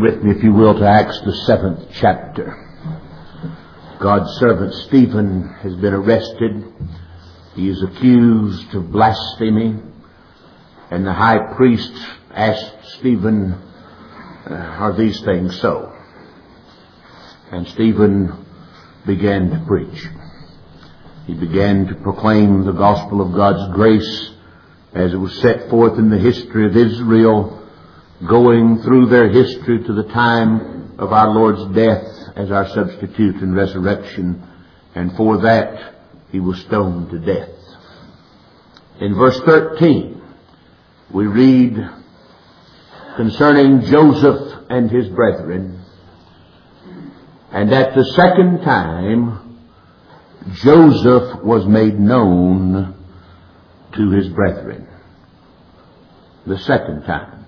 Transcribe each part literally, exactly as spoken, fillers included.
with me, if you will, to Acts the seventh chapter. God's servant Stephen has been arrested. He is accused of blasphemy. And the high priest asked Stephen, uh, are these things so? And Stephen began to preach. He began to proclaim the gospel of God's grace as it was set forth in the history of Israel, going through their history to the time of our Lord's death as our substitute and resurrection. And for that, he was stoned to death. In verse thirteen, we read concerning Joseph and his brethren. And at the second time, Joseph was made known to his brethren. The second time.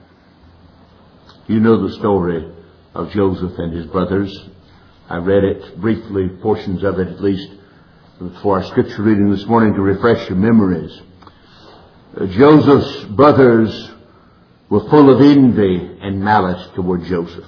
You know the story of Joseph and his brothers. I read it briefly, portions of it at least, for our scripture reading this morning to refresh your memories. Uh, Joseph's brothers were full of envy and malice toward Joseph,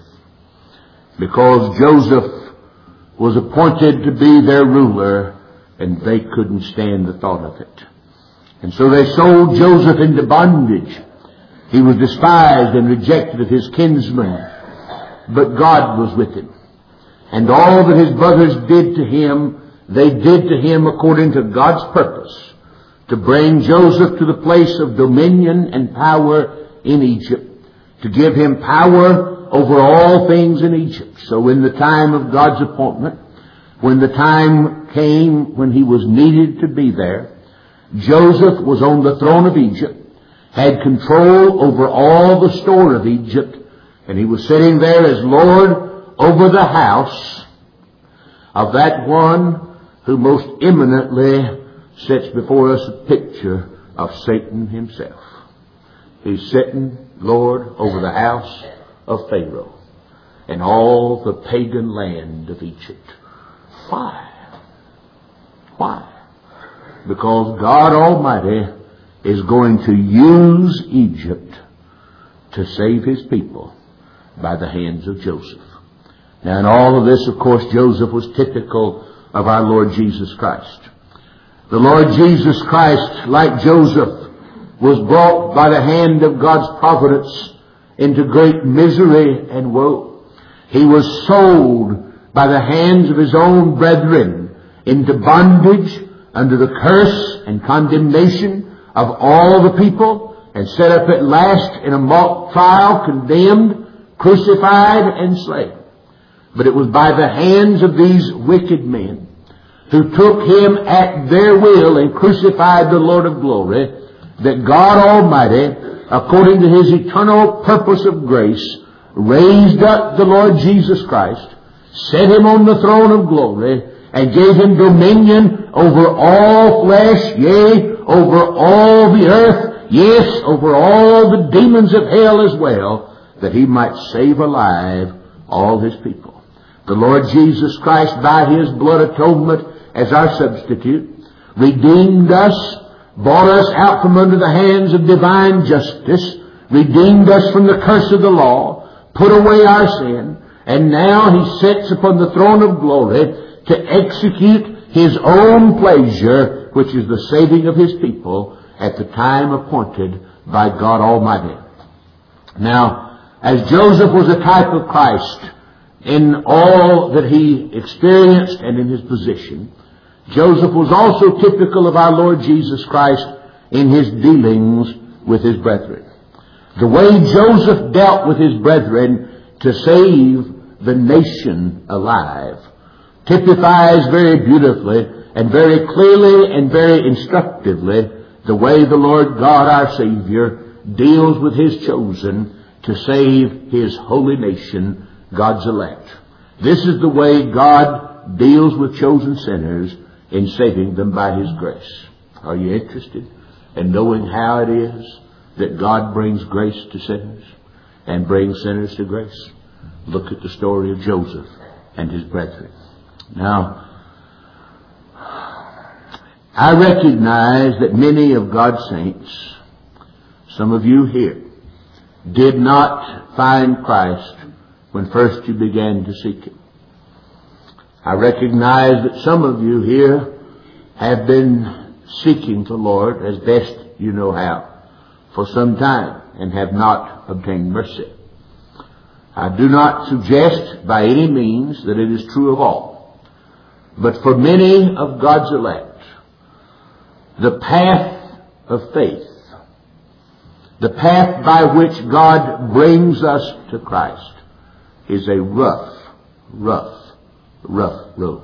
because Joseph was appointed to be their ruler, and they couldn't stand the thought of it. And so they sold Joseph into bondage. He was despised and rejected of his kinsmen, but God was with him. And all that his brothers did to him, they did to him according to God's purpose, to bring Joseph to the place of dominion and power in Egypt, to give him power over all things in Egypt. So in the time of God's appointment, when the time came when he was needed to be there, Joseph was on the throne of Egypt, had control over all the store of Egypt, and he was sitting there as Lord over the house of that one who most eminently sets before us a picture of Satan himself. He's sitting Lord over the house of Pharaoh and all the pagan land of Egypt. Why? Why? Because God Almighty is going to use Egypt to save his people by the hands of Joseph. Now in all of this, of course, Joseph was typical of our Lord Jesus Christ. The Lord Jesus Christ, like Joseph, was brought by the hand of God's providence into great misery and woe. He was sold by the hands of his own brethren into bondage under the curse and condemnation of all the people, and set up at last in a mock trial, condemned, crucified, and slain. But it was by the hands of these wicked men who took him at their will and crucified the Lord of glory that God Almighty, according to his eternal purpose of grace, raised up the Lord Jesus Christ, set him on the throne of glory, and gave him dominion over all flesh, yea, over all the earth, yes, over all the demons of hell as well, that he might save alive all his people. The Lord Jesus Christ, by his blood atonement as our substitute, redeemed us, bought us out from under the hands of divine justice, redeemed us from the curse of the law, put away our sin, and now he sits upon the throne of glory to execute his own pleasure, which is the saving of his people at the time appointed by God Almighty. Now, as Joseph was a type of Christ in all that he experienced and in his position, Joseph was also typical of our Lord Jesus Christ in his dealings with his brethren. The way Joseph dealt with his brethren to save the nation alive typifies very beautifully and very clearly and very instructively the way the Lord God our Savior deals with his chosen to save his holy nation, God's elect. This is the way God deals with chosen sinners in saving them by his grace. Are you interested in knowing how it is that God brings grace to sinners and brings sinners to grace? Look at the story of Joseph and his brethren. Now, I recognize that many of God's saints, some of you here, did not find Christ when first you began to seek Him. I recognize that some of you here have been seeking the Lord as best you know how for some time and have not obtained mercy. I do not suggest by any means that it is true of all, but for many of God's elect, the path of faith, the path by which God brings us to Christ, is a rough, rough, rough road.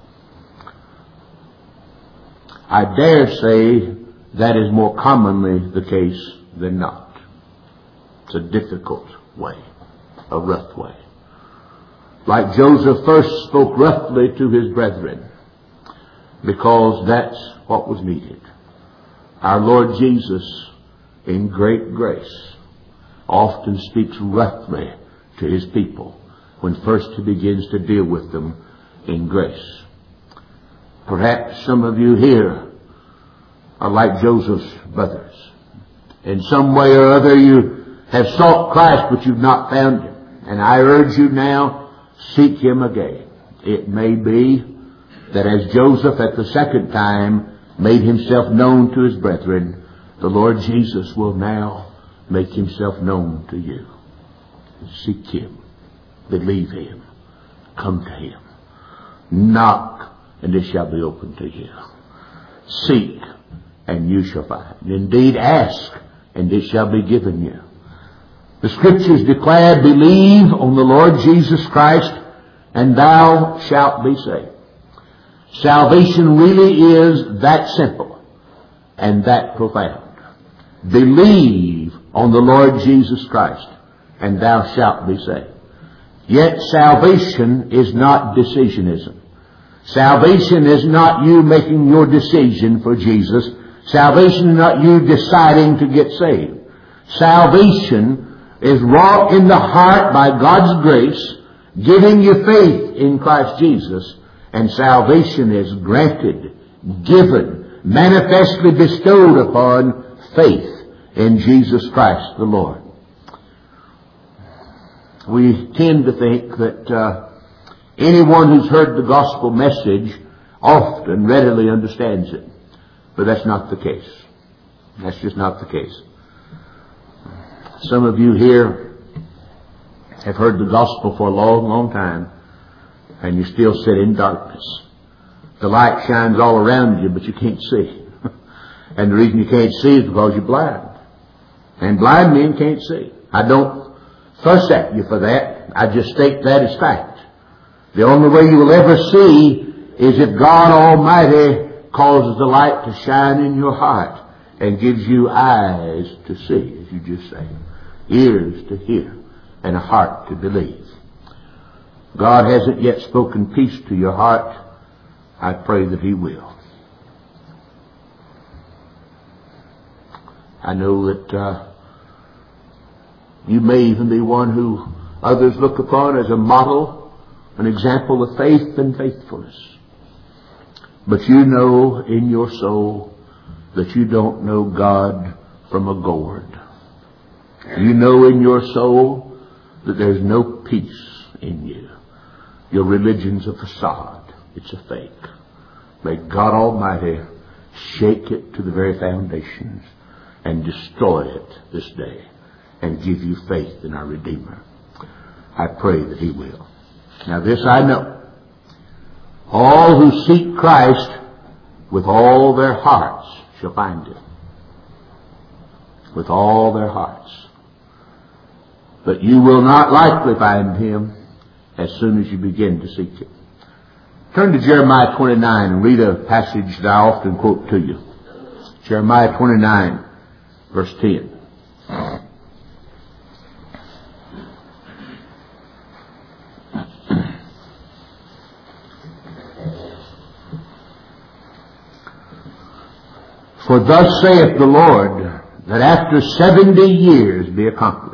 I dare say that is more commonly the case than not. It's a difficult way, a rough way. Like Joseph first spoke roughly to his brethren, because that's what was needed. Our Lord Jesus, in great grace, often speaks roughly to His people when first He begins to deal with them in grace. Perhaps some of you here are like Joseph's brothers. In some way or other you have sought Christ, but you've not found Him. And I urge you now, seek Him again. It may be that as Joseph at the second time made himself known to his brethren, the Lord Jesus will now make Himself known to you. Seek Him. Believe Him. Come to Him. Knock, and it shall be opened to you. Seek, and you shall find. Indeed, ask, and it shall be given you. The Scriptures declare, believe on the Lord Jesus Christ, and thou shalt be saved. Salvation really is that simple and that profound. Believe on the Lord Jesus Christ, and thou shalt be saved. Yet salvation is not decisionism. Salvation is not you making your decision for Jesus. Salvation is not you deciding to get saved. Salvation is wrought in the heart by God's grace, giving you faith in Christ Jesus. And salvation is granted, given, manifestly bestowed upon faith in Jesus Christ the Lord. We tend to think that uh, anyone who's heard the gospel message often readily understands it. But that's not the case. That's just not the case. Some of you here have heard the gospel for a long, long time, and you still sit in darkness. The light shines all around you, but you can't see. And the reason you can't see is because you're blind. And blind men can't see. I don't fuss at you for that. I just state that as fact. The only way you will ever see is if God Almighty causes the light to shine in your heart and gives you eyes to see, as you just say, ears to hear, and a heart to believe. God hasn't yet spoken peace to your heart. I pray that He will. I know that uh, you may even be one who others look upon as a model, an example of faith and faithfulness. But you know in your soul that you don't know God from a gourd. You know in your soul that there's no peace in you. Your religion's a facade. It's a fake. May God Almighty shake it to the very foundations and destroy it this day and give you faith in our Redeemer. I pray that He will. Now this I know. All who seek Christ with all their hearts shall find Him. With all their hearts. But you will not likely find Him as soon as you begin to seek Him. Turn to Jeremiah twenty-nine and read a passage that I often quote to you. Jeremiah twenty-nine, verse ten. For thus saith the Lord, that after seventy years be accomplished.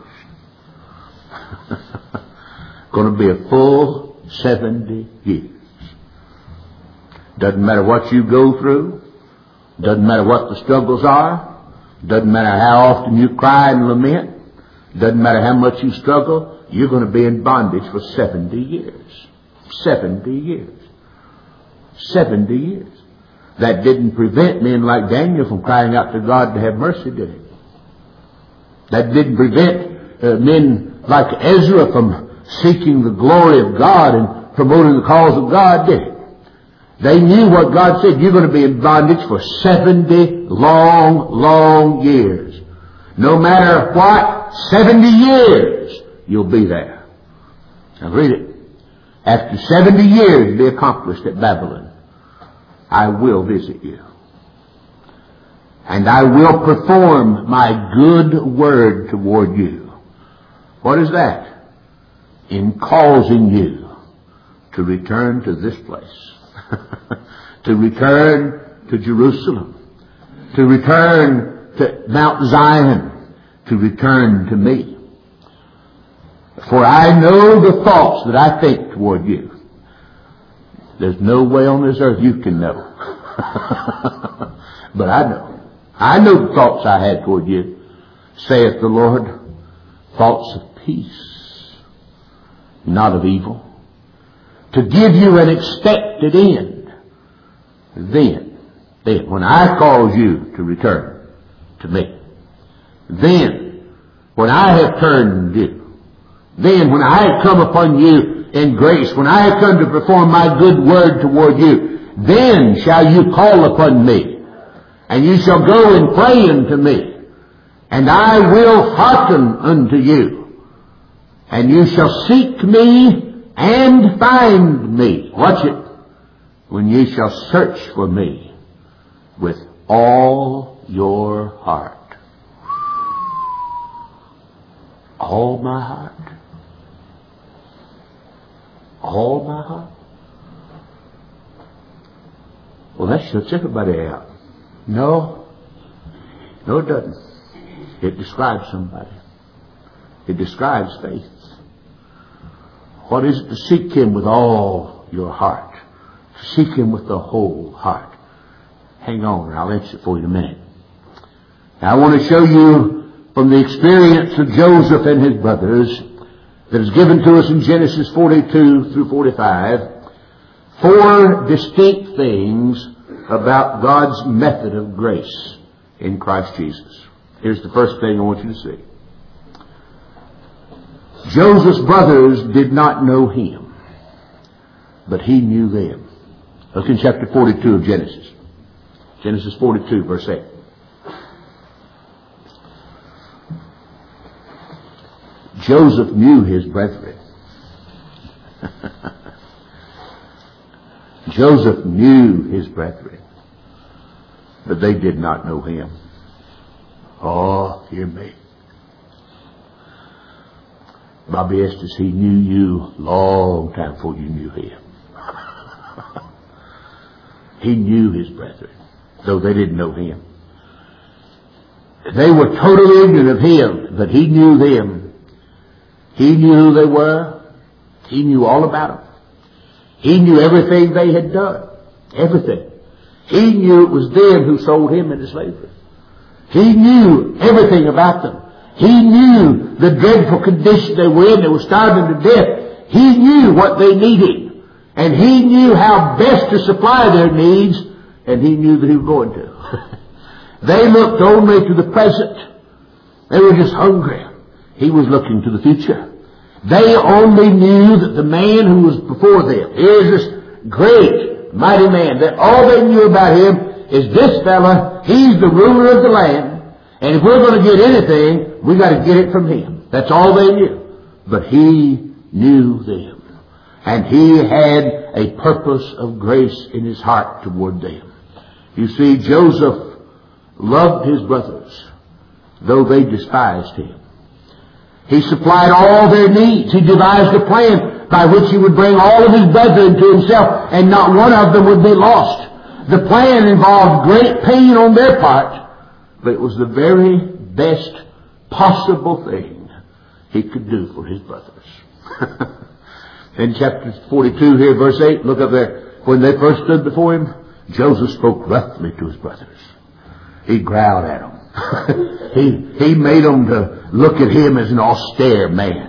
Going to be a full seventy years. Doesn't matter what you go through. Doesn't matter what the struggles are. Doesn't matter how often you cry and lament. Doesn't matter how much you struggle. you're going to be in bondage for seventy years. seventy years. seventy years. That didn't prevent men like Daniel from crying out to God to have mercy, did it? That didn't prevent uh, men like Ezra from seeking the glory of God and promoting the cause of God, did it? They knew what God said. You're going to be in bondage for seventy long, long years. No matter what, seventy years, you'll be there. Now read it. After seventy years be accomplished at Babylon, I will visit you. And I will perform my good word toward you. What is that? In causing you to return to this place. To return to Jerusalem. To return to Mount Zion. To return to me. For I know the thoughts that I think toward you. There's no way on this earth you can know. But I know. I know the thoughts I had toward you, saith the Lord, thoughts of peace, not of evil, to give you an expected end. Then, then, when I cause you to return to me, then, when I have turned you, then, when I have come upon you in grace, when I have come to perform my good word toward you, then shall you call upon me. And you shall go and pray unto me, and I will hearken unto you. And you shall seek me and find me. Watch it. When you shall search for me with all your heart. All my heart. All my heart. Well, that shuts everybody out. No. No, it doesn't. It describes somebody. It describes faith. What is it to seek Him with all your heart? To seek Him with the whole heart. Hang on, and I'll answer it for you in a minute. Now, I want to show you from the experience of Joseph and his brothers that is given to us in Genesis forty-two through forty-five, four distinct things about God's method of grace in Christ Jesus. Here's the first thing I want you to see. Joseph's brothers did not know him, but he knew them. Look in chapter forty-two of Genesis. Genesis forty-two, verse eight. Joseph knew his brethren. Joseph knew his brethren, but they did not know him. Oh, hear me. Bobby Estes, he knew you long time before you knew him. He knew his brethren, though they didn't know him. They were totally ignorant of him, but he knew them. He knew who they were. He knew all about them. He knew everything they had done. Everything. He knew it was them who sold him into slavery. He knew everything about them. He knew the dreadful condition they were in. They were starving to death. He knew what they needed. And he knew how best to supply their needs. And he knew that he was going to. They looked only to the present. They were just hungry. He was looking to the future. They only knew that the man who was before them, here's this great, mighty man, that all they knew about him is this fella, he's the ruler of the land, and if we're going to get anything, we got to get it from him. That's all they knew. But he knew them. And he had a purpose of grace in his heart toward them. You see, Joseph loved his brothers, though they despised him. He supplied all their needs. He devised a plan by which he would bring all of his brethren to himself, and not one of them would be lost. The plan involved great pain on their part, but it was the very best possible thing he could do for his brothers. In chapter forty-two here, verse eight, look up there. When they first stood before him, Joseph spoke roughly to his brothers. He growled at them. he, he made them to look at him as an austere man.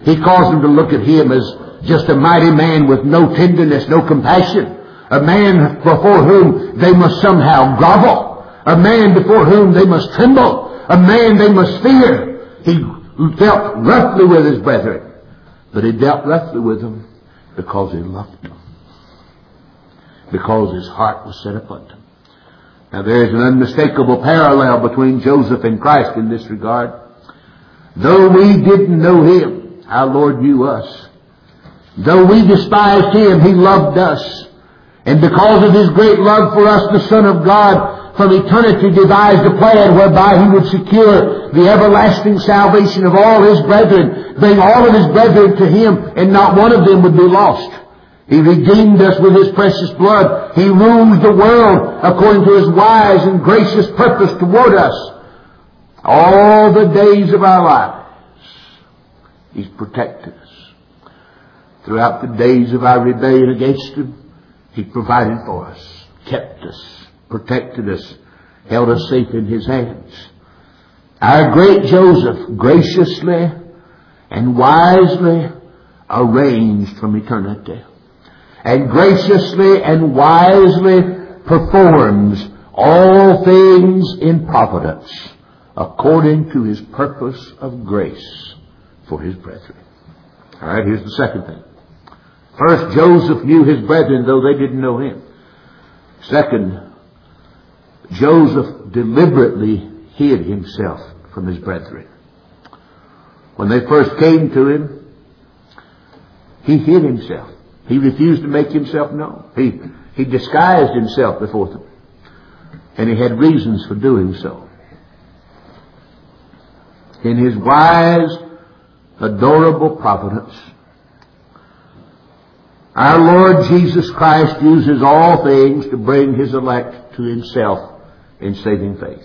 He caused them to look at him as just a mighty man with no tenderness, no compassion. A man before whom they must somehow grovel. A man before whom they must tremble. A man they must fear. He dealt roughly with his brethren. But he dealt roughly with them because he loved them. Because his heart was set upon them. Now there is an unmistakable parallel between Joseph and Christ in this regard. Though we didn't know him, our Lord knew us. Though we despised him, he loved us. And because of his great love for us, the Son of God from eternity devised a plan whereby he would secure the everlasting salvation of all his brethren, bring all of his brethren to him, and not one of them would be lost. He redeemed us with his precious blood. He rules the world according to his wise and gracious purpose toward us. All the days of our lives, he's protected us. Throughout the days of our rebellion against him, he provided for us, kept us, protected us, held us safe in his hands. Our great Joseph graciously and wisely arranged from eternity, and graciously and wisely performs all things in providence according to his purpose of grace for his brethren. All right, here's the second thing. First, Joseph knew his brethren, though they didn't know him. Second, Joseph deliberately hid himself from his brethren. When they first came to him, he hid himself. He refused to make himself known. He, he disguised himself before them. And he had reasons for doing so. In his wise, adorable providence, our Lord Jesus Christ uses all things to bring his elect to himself in saving faith.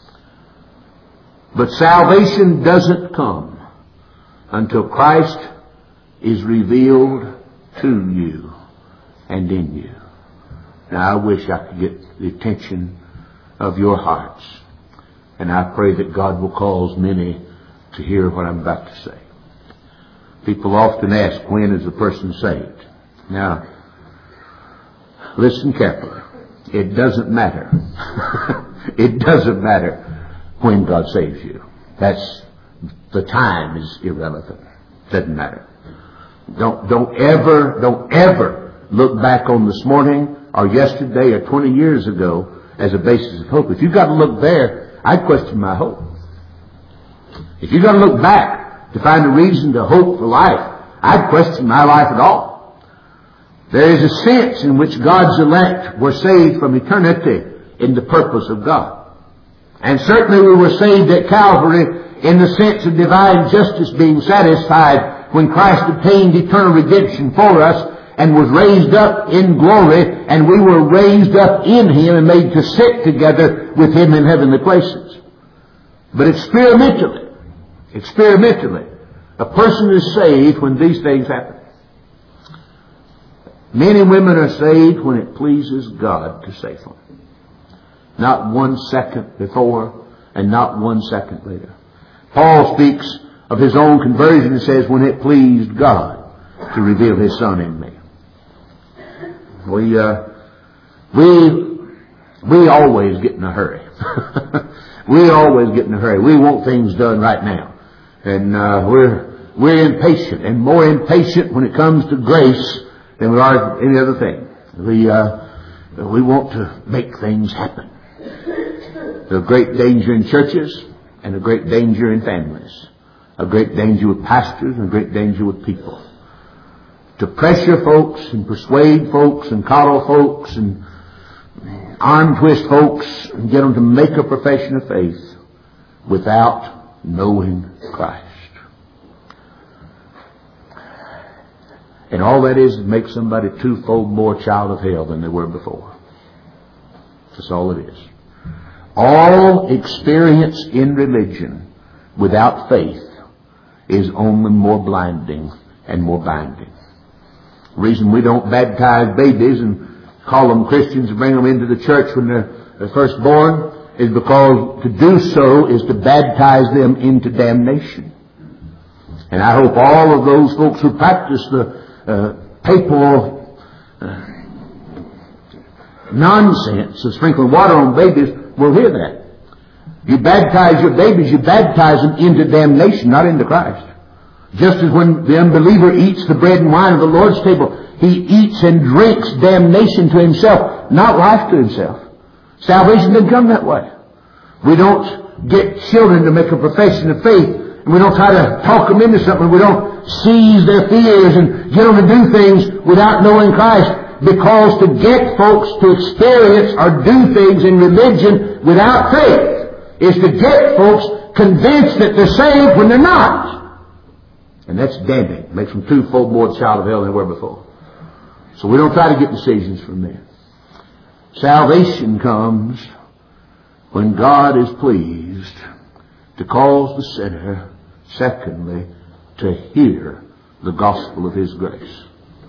But salvation doesn't come until Christ is revealed to you and in you. Now I wish I could get the attention of your hearts. And I pray that God will cause many to hear what I'm about to say. People often ask, when is a person saved? Now, listen carefully. It doesn't matter. It doesn't matter when God saves you. That's, the time is irrelevant. Doesn't matter. Don't, don't ever, don't ever look back on this morning or yesterday or twenty years ago as a basis of hope. If you've got to look there, I'd question my hope. If you've got to look back to find a reason to hope for life, I'd question my life at all. There is a sense in which God's elect were saved from eternity in the purpose of God. And certainly we were saved at Calvary in the sense of divine justice being satisfied when Christ obtained eternal redemption for us and was raised up in glory, and we were raised up in him and made to sit together with him in heavenly places. But experimentally, experimentally, a person is saved when these things happen. Men and women are saved when it pleases God to save them. Not one second before and not one second later. Paul speaks of his own conversion and says, when it pleased God to reveal his Son in me. We, uh, we, we always get in a hurry. We always get in a hurry. We want things done right now. And, uh, we're, we're impatient, and more impatient when it comes to grace than we are any other thing. We, uh, we want to make things happen. There's a great danger in churches and a great danger in families. A great danger with pastors and a great danger with people. To pressure folks and persuade folks and coddle folks and arm twist folks and get them to make a profession of faith without knowing Christ. And all that is to make somebody twofold more child of hell than they were before. That's all it is. All experience in religion without faith is only more blinding and more binding. The reason we don't baptize babies and call them Christians and bring them into the church when they're, they're first born is because to do so is to baptize them into damnation. And I hope all of those folks who practice the uh, papal uh, nonsense of sprinkling water on babies will hear that. You baptize your babies, you baptize them into damnation, not into Christ. Just as when the unbeliever eats the bread and wine of the Lord's table, he eats and drinks damnation to himself, not life to himself. Salvation doesn't come that way. We don't get children to make a profession of faith, and we don't try to talk them into something. We don't seize their fears and get them to do things without knowing Christ. Because to get folks to experience or do things in religion without faith is to get folks convinced that they're saved when they're not. And that's damning. Makes them twofold more child of hell than they were before. So we don't try to get decisions from them. Salvation comes when God is pleased to cause the sinner, secondly, to hear the gospel of His grace.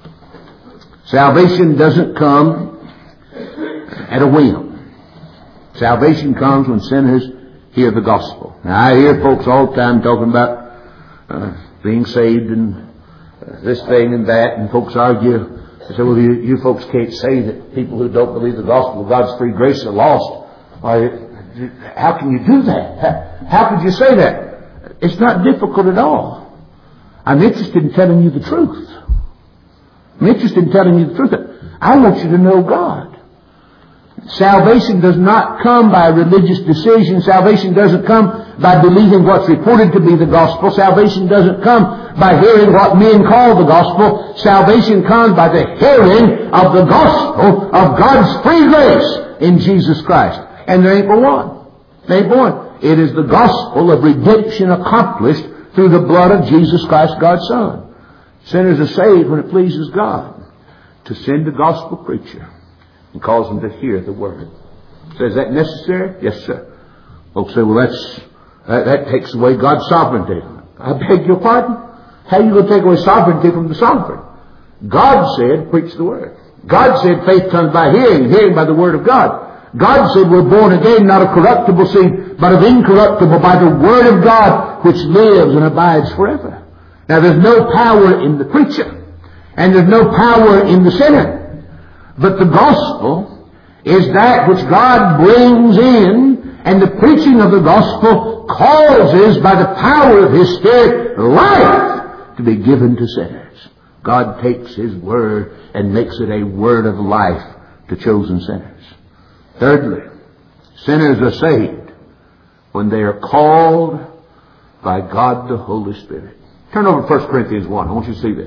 Salvation doesn't come at a whim. Salvation comes when sinners hear the gospel. Now, I hear folks all the time talking about uh, being saved and uh, this thing and that, and folks argue. They say, well, you, you folks can't say that people who don't believe the gospel of God's free grace are lost. Why, how can you do that? How, how could you say that? It's not difficult at all. I'm interested in telling you the truth. I'm interested in telling you the truth. I want you to know God. Salvation does not come by religious decision. Salvation doesn't come by believing what's reported to be the gospel. Salvation doesn't come by hearing what men call the gospel. Salvation comes by the hearing of the gospel of God's free grace in Jesus Christ. And there ain't but one. There ain't but one. It is the gospel of redemption accomplished through the blood of Jesus Christ, God's Son. Sinners are saved when it pleases God to send a gospel preacher and cause them to hear the word. So is that necessary? Yes, sir. Folks say, well, that's, that, that takes away God's sovereignty. I beg your pardon? How are you going to take away sovereignty from the sovereign? God said, preach the word. God said, faith comes by hearing, and hearing by the word of God. God said, we're born again, not of corruptible seed, but of incorruptible, by the word of God, which lives and abides forever. Now, there's no power in the preacher, and there's no power in the sinner. But the gospel is that which God brings in, and the preaching of the gospel causes, by the power of His Spirit, life to be given to sinners. God takes His word and makes it a word of life to chosen sinners. Thirdly, sinners are saved when they are called by God the Holy Spirit. Turn over to First Corinthians one. I want you to see this.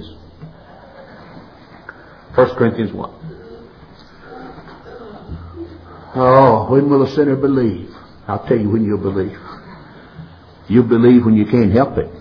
First Corinthians one. Oh, when will a sinner believe? I'll tell you when you'll believe. You believe when you can't help it.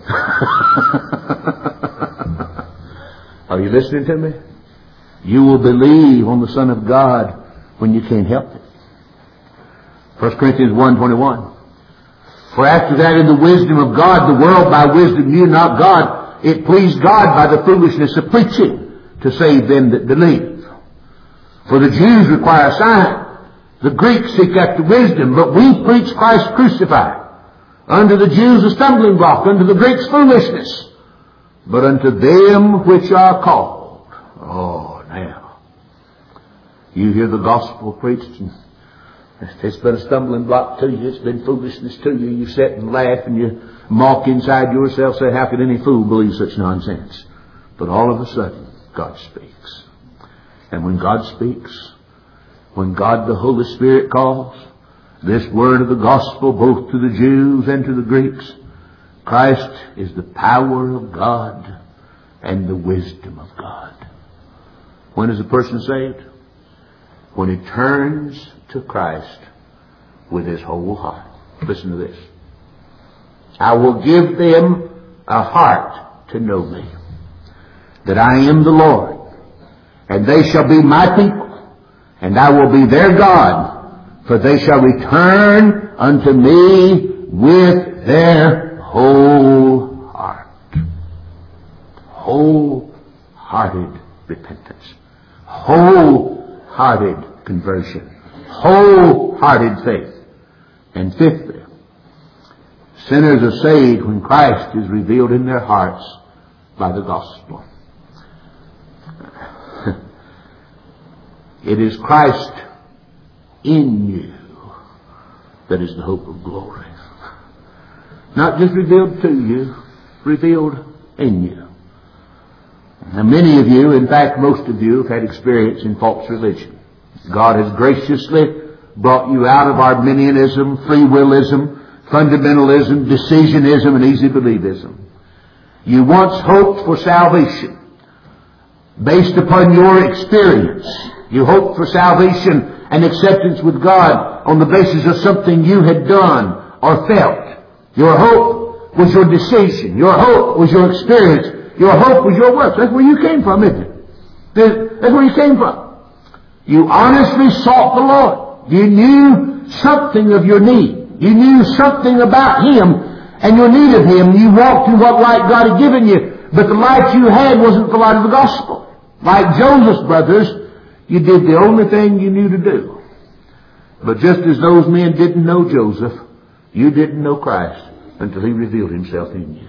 Are you listening to me? You will believe on the Son of God when you can't help it. First Corinthians one twenty-one. For after that, in the wisdom of God, the world by wisdom knew not God. It pleased God by the foolishness of preaching to save them that believe. For the Jews require a sign. The Greeks seek after wisdom, but we preach Christ crucified. Unto the Jews a stumbling block, unto the Greeks foolishness, but unto them which are called. Oh, now. You hear the gospel preached, and it's been a stumbling block to you. It's been foolishness to you. You sit and laugh and you mock inside yourself, say, how could any fool believe such nonsense? But all of a sudden, God speaks. And when God speaks, when God the Holy Spirit calls, this word of the gospel both to the Jews and to the Greeks, Christ is the power of God and the wisdom of God. When is a person saved? When he turns to Christ with his whole heart. Listen to this. I will give them a heart to know me, that I am the Lord, and they shall be my people, and I will be their God, for they shall return unto me with their whole heart. Wholehearted repentance. Wholehearted conversion. Wholehearted faith. And fifthly, Sinners are saved when Christ is revealed in their hearts by the gospel. It is Christ in you that is the hope of glory. Not just revealed to you, revealed in you. Now many of you, in fact most of you, have had experience in false religion. God has graciously brought you out of Arminianism, free willism, fundamentalism, decisionism, and easy believism. You once hoped for salvation based upon your experience. You hoped for salvation and acceptance with God on the basis of something you had done or felt. Your hope was your decision. Your hope was your experience. Your hope was your works. That's where you came from, isn't it? That's where you came from. You honestly sought the Lord. You knew something of your need. You knew something about Him and your need of Him. You walked in what light God had given you. But the light you had wasn't the light of the gospel. Like Joseph's brothers, you did the only thing you knew to do. But just as those men didn't know Joseph, you didn't know Christ until He revealed Himself in you.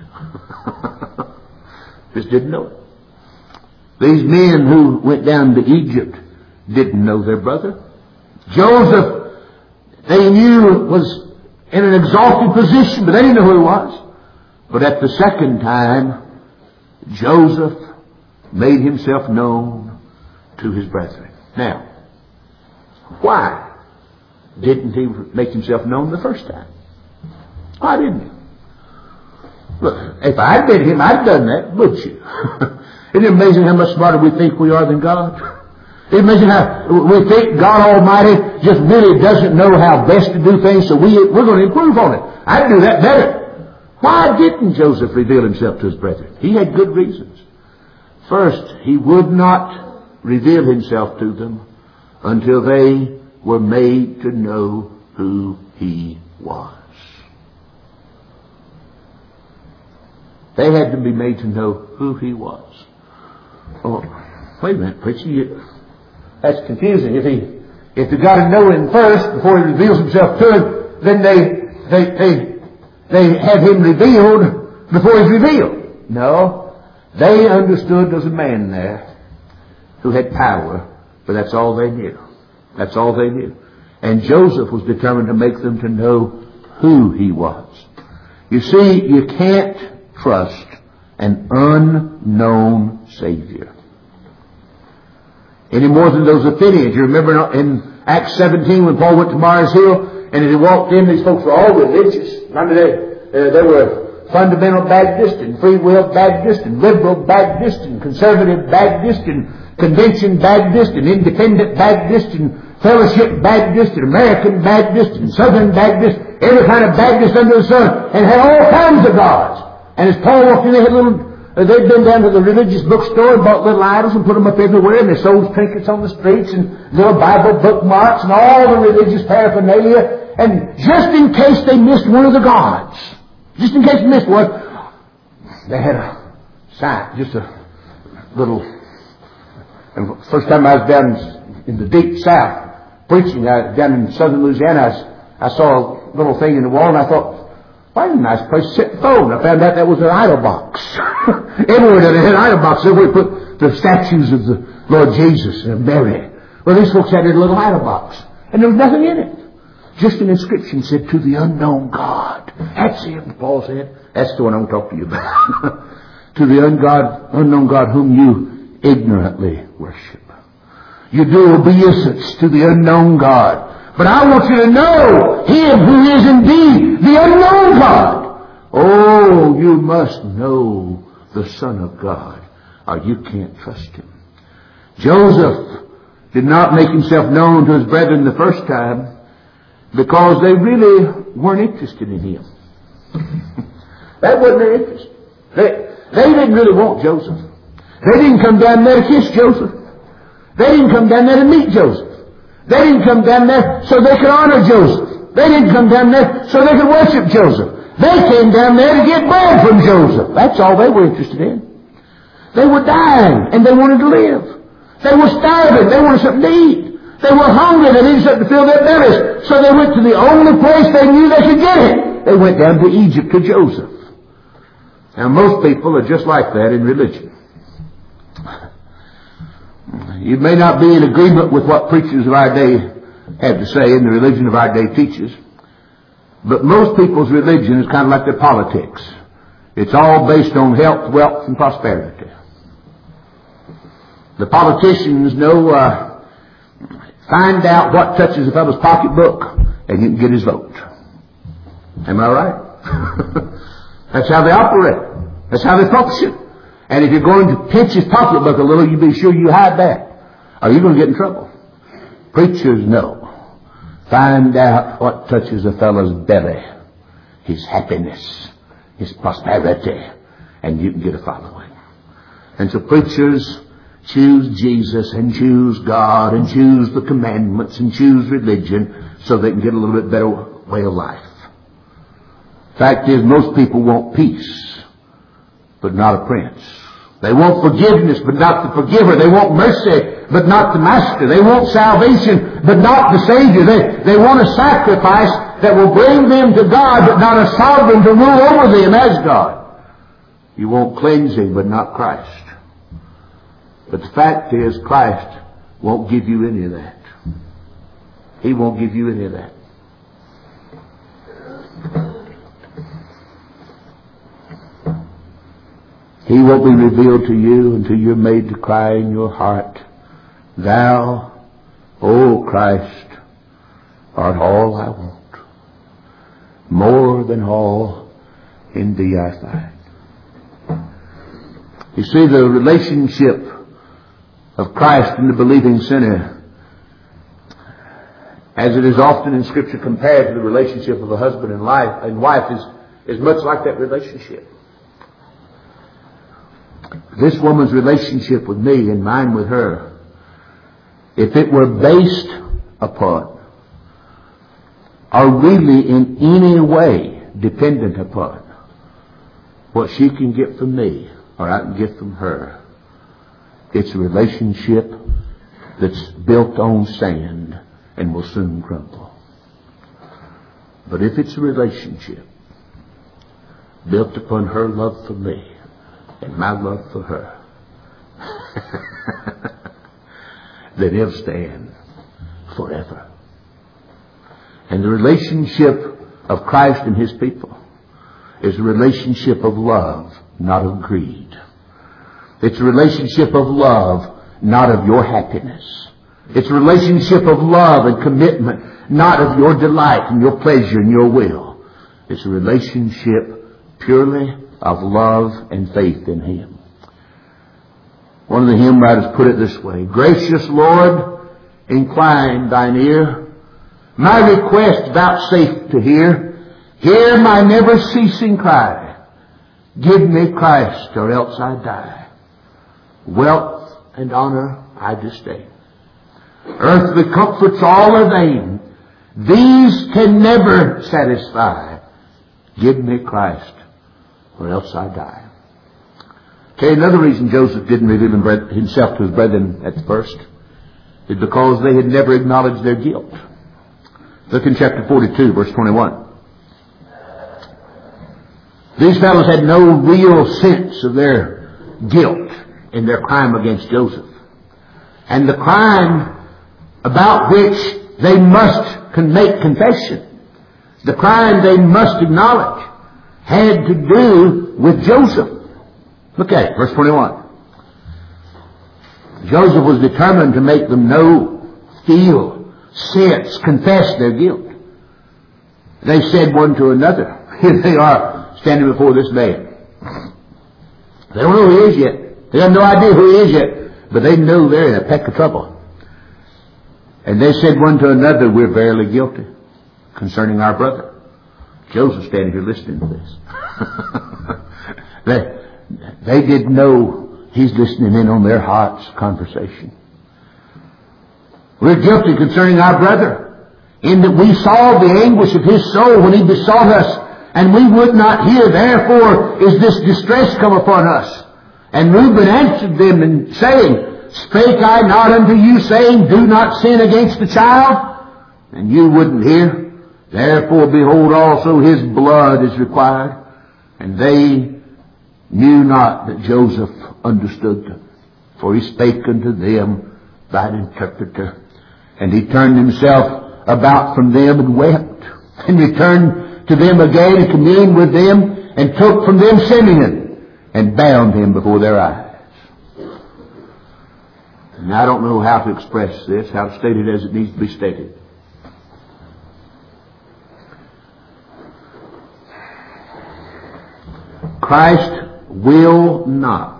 Just didn't know it. These men who went down to Egypt didn't know their brother. Joseph, they knew was in an exalted position, but they didn't know who he was. But at the second time, Joseph made himself known to his brethren. Now, why didn't he make himself known the first time? Why didn't he? Look, if I'd been him, I'd done that, wouldn't you? Isn't it amazing how much smarter we think we are than God? Isn't it amazing how we think God Almighty just really doesn't know how best to do things, so we, we're going to improve on it. I'd do that better. Why didn't Joseph reveal himself to his brethren? He had good reasons. First, he would not reveal himself to them until they were made to know who he was. They had to be made to know who he was. Oh, wait a minute, preacher. You, that's confusing. If he, if they got to know him first before he reveals himself to them, then they, they, they, they have him revealed before he's revealed. No, they understood there was a man there who had power, but that's all they knew. That's all they knew. And Joseph was determined to make them to know who he was. You see, you can't trust an unknown Savior any more than those Athenians. You remember in Acts seventeen when Paul went to Mars Hill and as he walked in, these folks were all religious. Remember they, uh, they were fundamental Baptist and free will Baptist and liberal Baptist and conservative Baptist and convention Baptist and independent Baptist and fellowship Baptist and American Baptist and Southern Baptist, every kind of Baptist under the sun, and had all kinds of gods. And as Paul walked in, they had little, uh, they'd been down to the religious bookstore and bought little idols and put them up everywhere, and they sold trinkets on the streets and little Bible bookmarks and all the religious paraphernalia. And just in case they missed one of the gods, just in case they missed one, they had a sign, just a little. And the first time I was down in the deep south preaching, I was down in southern Louisiana, I, was, I saw a little thing in the wall, and I thought, why, a nice place to set the phone. I found out that was an idol box. Everywhere they had an idol box. Everywhere we put the statues of the Lord Jesus and Mary. Well, these folks had a little idol box. And there was nothing in it. Just an inscription said, to the unknown God. That's it, Paul said. That's the one I want to talk to you about. To the ungod, unknown God whom you ignorantly worship. You do obeisance to the unknown God. But I want you to know Him who is indeed the unknown God. Oh, you must know the Son of God, or you can't trust Him. Joseph did not make himself known to his brethren the first time because they really weren't interested in him. That wasn't their interest. They, they didn't really want Joseph. They didn't come down there to kiss Joseph. They didn't come down there to meet Joseph. They didn't come down there so they could honor Joseph. They didn't come down there so they could worship Joseph. They came down there to get bread from Joseph. That's all they were interested in. They were dying and they wanted to live. They were starving. They wanted something to eat. They were hungry. They needed something to fill their bellies. So they went to the only place they knew they could get it. They went down to Egypt to Joseph. Now most people are just like that in religion. You may not be in agreement with what preachers of our day have to say and the religion of our day teaches, but most people's religion is kind of like their politics. It's all based on health, wealth, and prosperity. The politicians know, uh, find out what touches a fellow's pocketbook and you can get his vote. Am I right? That's how they operate. That's how they function. And if you're going to pinch his pocketbook a little, you be sure you hide that, or you're going to get in trouble. Preachers know. Find out what touches a fellow's belly, his happiness, his prosperity, and you can get a following. And so preachers choose Jesus and choose God and choose the commandments and choose religion so they can get a little bit better way of life. Fact is, most people want peace, but not a prince. They want forgiveness, but not the forgiver. They want mercy, but not the master. They want salvation, but not the Savior. They, they want a sacrifice that will bring them to God, but not a sovereign to rule over them as God. You want cleansing, but not Christ. But the fact is, Christ won't give you any of that. He won't give you any of that. He won't be revealed to you until you're made to cry in your heart, Thou, O Christ, art all I want. More than all in Thee I find. You see, the relationship of Christ and the believing sinner, as it is often in Scripture compared to the relationship of a husband and wife, and wife is, is much like that relationship. This woman's relationship with me and mine with her, if it were based upon, or really in any way dependent upon, what she can get from me or I can get from her, it's a relationship that's built on sand and will soon crumble. But if it's a relationship built upon her love for me and my love for her, then it'll stand forever. And the relationship of Christ and His people is a relationship of love, not of greed. It's a relationship of love, not of your happiness. It's a relationship of love and commitment, not of your delight and your pleasure and your will. It's a relationship purely of love and faith in Him. One of the hymn writers put it this way: Gracious Lord, incline thine ear, my request vouchsafe to hear. Hear my never ceasing cry, give me Christ or else I die. Wealth and honor I disdain. Earthly comforts all are vain. These can never satisfy. Give me Christ or else I die. Okay, another reason Joseph didn't reveal himself to his brethren at the first is because they had never acknowledged their guilt. Look in chapter forty-two, verse twenty-one. These fellows had no real sense of their guilt in their crime against Joseph. And the crime about which they must make confession, the crime they must acknowledge, had to do with Joseph. Look at it, verse twenty-one. Joseph was determined to make them know, feel, sense, confess their guilt. They said one to another, here they are standing before this man. They don't know who he is yet. They have no idea who he is yet, but they know they're in a peck of trouble. And they said one to another, we're verily guilty concerning our brother. Joseph's standing here listening to this. they, they didn't know he's listening in on their heart's conversation. We're guilty concerning our brother, in that we saw the anguish of his soul when he besought us, and we would not hear. Therefore is this distress come upon us. And Reuben answered them and saying, Spake I not unto you, saying, Do not sin against the child? And you wouldn't hear. Therefore, behold, also his blood is required. And they knew not that Joseph understood them. For he spake unto them by an interpreter. And he turned himself about from them and wept. And returned to them again and communed with them. And took from them Simeon. And bound him before their eyes. And I don't know how to express this, how to state it as it needs to be stated. Christ will not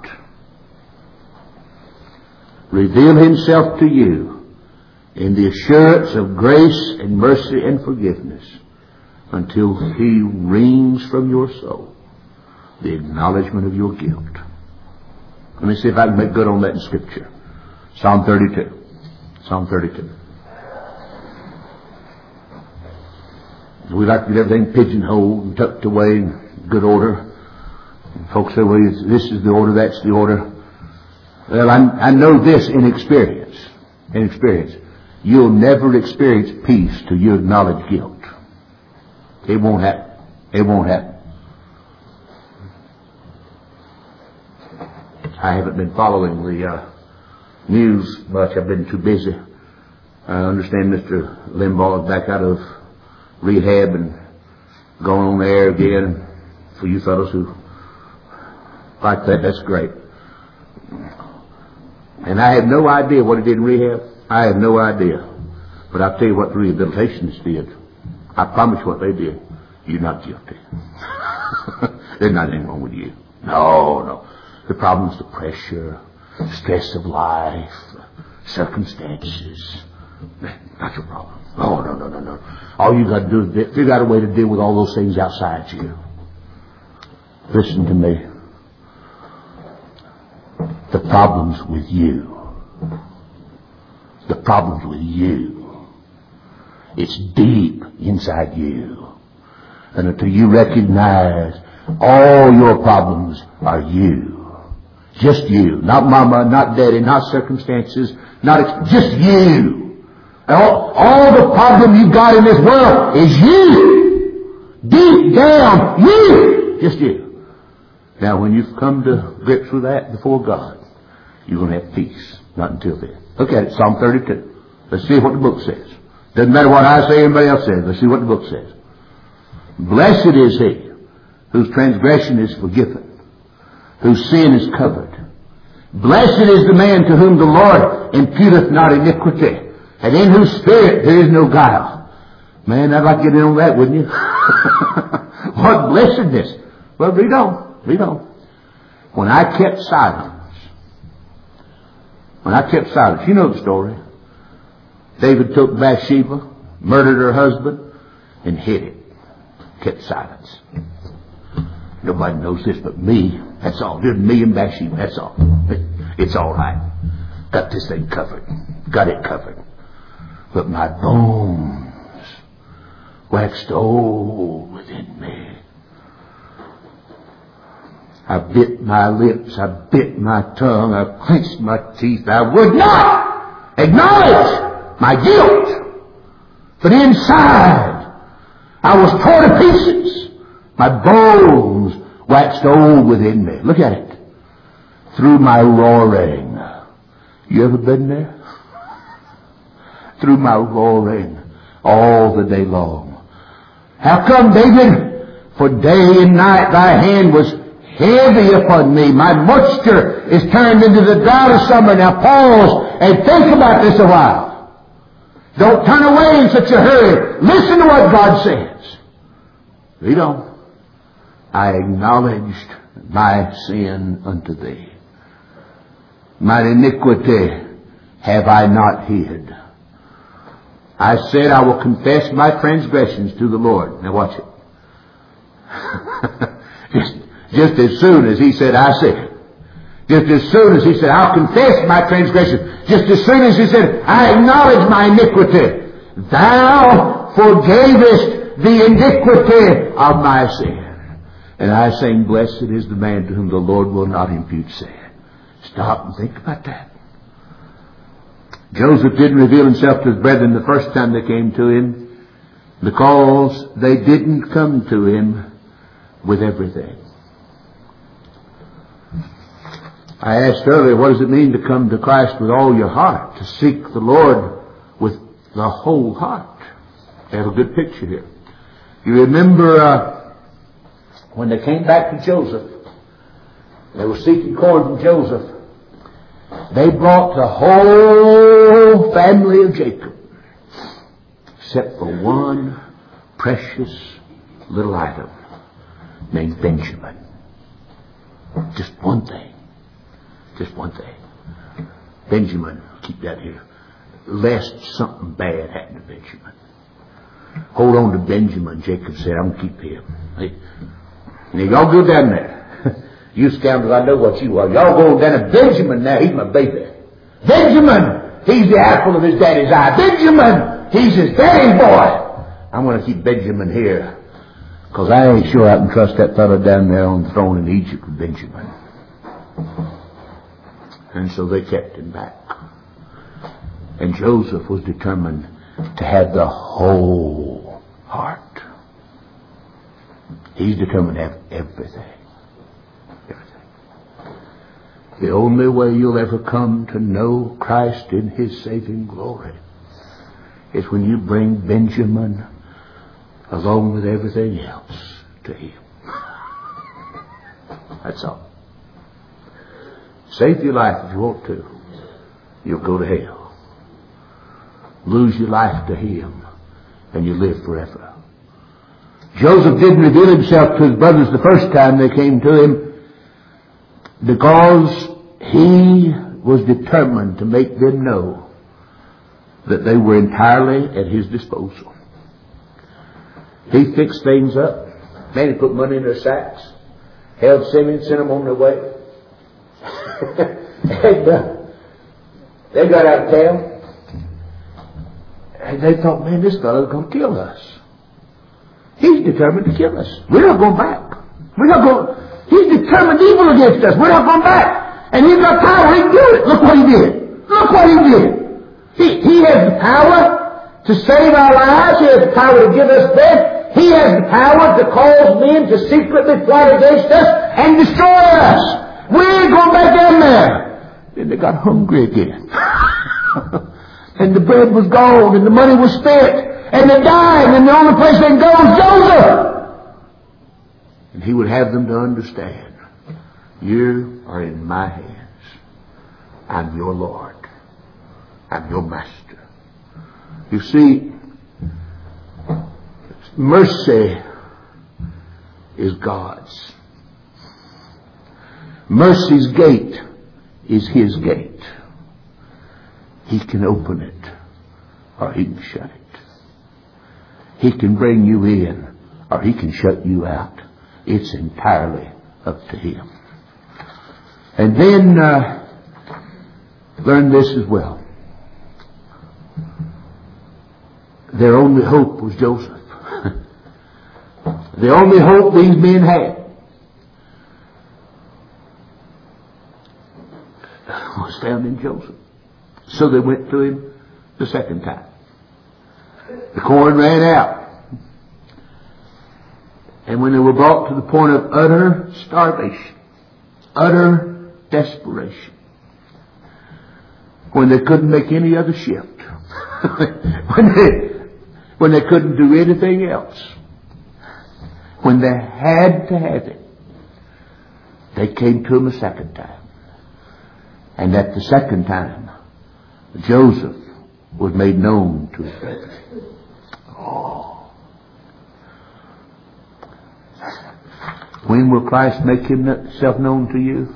reveal himself to you in the assurance of grace and mercy and forgiveness until he wrings from your soul the acknowledgement of your guilt. Let me see if I can make good on that in Scripture. Psalm thirty-two. Psalm thirty-two. We like to get everything pigeonholed and tucked away in good order. And folks say, well, this is the order, that's the order. Well, I, I know this in experience. In experience. You'll never experience peace till you acknowledge guilt. It won't happen. It won't happen. I haven't been following the uh, news much. I've been too busy. I understand Mister Limbaugh is back out of rehab and going on the air again. For you fellows who like that, that's great. And I have no idea what he did in rehab. I have no idea. But I'll tell you what the rehabilitationists did. I promise you what they did. You're not guilty. There's not anything wrong with you. No, no. The problems, the pressure, the stress of life, circumstances. Not your problem. Oh, no, no, no, no. All you got to do is figure out a way to deal with all those things outside you. Listen to me. The problem's with you. The problem's with you. It's deep inside you. And until you recognize all your problems are you. Just you. Not mama, not daddy, not circumstances, not ex- just you. All, all the problem you've got in this world is you. Deep down, you. Just you. Now, when you've come to grips with that before God, you're going to have peace. Not until then. Look at it, Psalm thirty-two. Let's see what the book says. Doesn't matter what I say, anybody else says. Let's see what the book says. Blessed is he whose transgression is forgiven, whose sin is covered. Blessed is the man to whom the Lord imputeth not iniquity, and in whose spirit there is no guile. Man, I'd like to get in on that, wouldn't you? What blessedness. Well, read on. Read on. When I kept silence, when I kept silence, you know the story. David took Bathsheba, murdered her husband, and hid it. Kept silence. Nobody knows this but me. That's all. Just me and Bathsheba. That's all. It's all right. Got this thing covered. Got it covered. But my bones waxed old within me. I bit my lips. I bit my tongue. I clenched my teeth. I would not acknowledge my guilt. But inside, I was torn to pieces. My bones waxed old within me. Look at it. Through my roaring. You ever been there? Through my roaring all the day long. How come, David? For day and night thy hand was heavy upon me. My moisture is turned into the drought of summer. Now pause and think about this a while. Don't turn away in such a hurry. Listen to what God says. Read on. I acknowledged my sin unto thee. Mine iniquity have I not hid. I said, I will confess my transgressions to the Lord. Now watch it. just, just as soon as he said, I said. Just as soon as he said, I'll confess my transgressions. Just as soon as he said, I acknowledge my iniquity. Thou forgavest the iniquity of my sin. And I sing, blessed is the man to whom the Lord will not impute sin. Stop and think about that. Joseph didn't reveal himself to his brethren the first time they came to him. Because they didn't come to Him with everything. I asked earlier, what does it mean to come to Christ with all your heart? To seek the Lord with the whole heart. I have a good picture here. You remember uh, when they came back to Joseph, they were seeking corn from Joseph. They brought the whole family of Jacob, except for one precious little item named Benjamin. Just one thing. Just one thing. Benjamin, keep that here, lest something bad happened to Benjamin. Hold on to Benjamin, Jacob said. I'm going to keep him. Hey, now y'all go down there. You scoundrels, I know what you are. Y'all go down to Benjamin now. He's my baby. Benjamin, he's the apple of his daddy's eye. Benjamin, he's his daddy's boy. I'm going to keep Benjamin here, because I ain't sure I can trust that fellow down there on the throne in Egypt with Benjamin. And so they kept him back. And Joseph was determined to have the whole heart. He's determined to have everything. Everything. The only way you'll ever come to know Christ in His saving glory is when you bring Benjamin along with everything else to Him. That's all. Save your life if you want to. You'll go to hell. Lose your life to Him and you live forever. Joseph didn't reveal himself to his brothers the first time they came to him because he was determined to make them know that they were entirely at his disposal. He fixed things up. Man, he put money in their sacks, held Simeon, sent them on their way. and uh, they got out of town, and they thought, man, this fellow's going to kill us. He's determined to kill us. We're not going back. We're not going. He's determined evil against us. We're not going back. And he's got power. He can do it. Look what he did. Look what he did. He, he has the power to save our lives. He has the power to give us death. He has the power to cause men to secretly plot against us and destroy us. We ain't going back down there. Then they got hungry again. And the bread was gone, and the money was spent, and they died, and the only place they can go is Joseph. And he would have them to understand, you are in my hands. I'm your Lord. I'm your master. You see, mercy is God's. Mercy's gate is His gate. He can open it or He can shut it. He can bring you in or He can shut you out. It's entirely up to Him. And then uh, learn this as well. Their only hope was Joseph. The only hope these men had was found in Joseph. So they went to him the second time. The corn ran out. And when they were brought to the point of utter starvation, utter desperation, when they couldn't make any other shift, when they, when they couldn't do anything else, when they had to have it, they came to him a second time. And at the second time, Joseph was made known to his brethren. Oh. When will Christ make Himself known to you?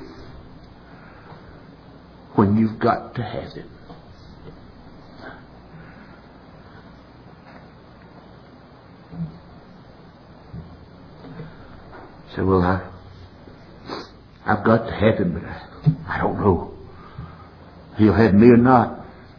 When you've got to have Him. So, well, I, I've got to have Him, but I, I don't know. He'll have me or not.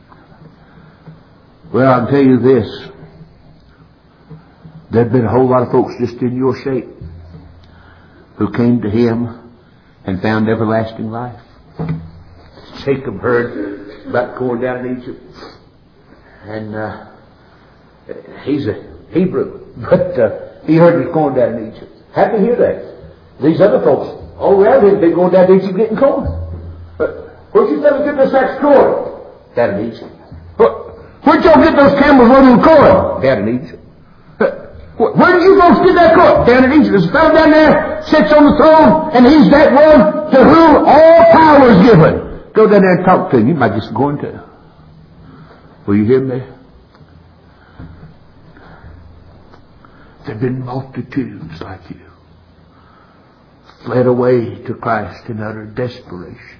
Well, I'll tell you this. There've been a whole lot of folks just in your shape who came to Him and found everlasting life. Jacob heard about going down in Egypt. And uh, he's a Hebrew. But uh, he heard he was going down in Egypt. Had to hear that. These other folks all around him, they're going down to Egypt getting corn. But where'd you fellas get this sacks of corn? Down in Egypt. Where'd y'all get those camels loaded with corn? Down in Egypt. Where did you folks get that corn? Down in Egypt. There's a fellow down there, sits on the throne, and he's that one to whom all power is given. Go down there and talk to him. You might get some corn too. Will you hear me? There have been multitudes like you fled away to Christ in utter desperation.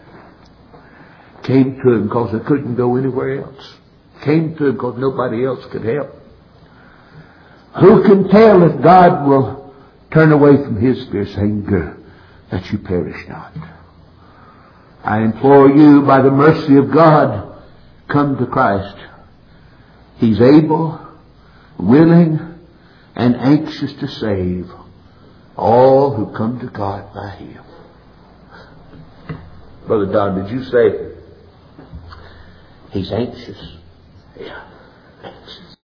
Came to Him because they couldn't go anywhere else. Came to Him because nobody else could help. Who can tell if God will turn away from His fierce anger that you perish not? I implore you by the mercy of God, come to Christ. He's able, willing, and anxious to save all who come to God by Him. Brother Don, did you say He's anxious? Yeah, anxious.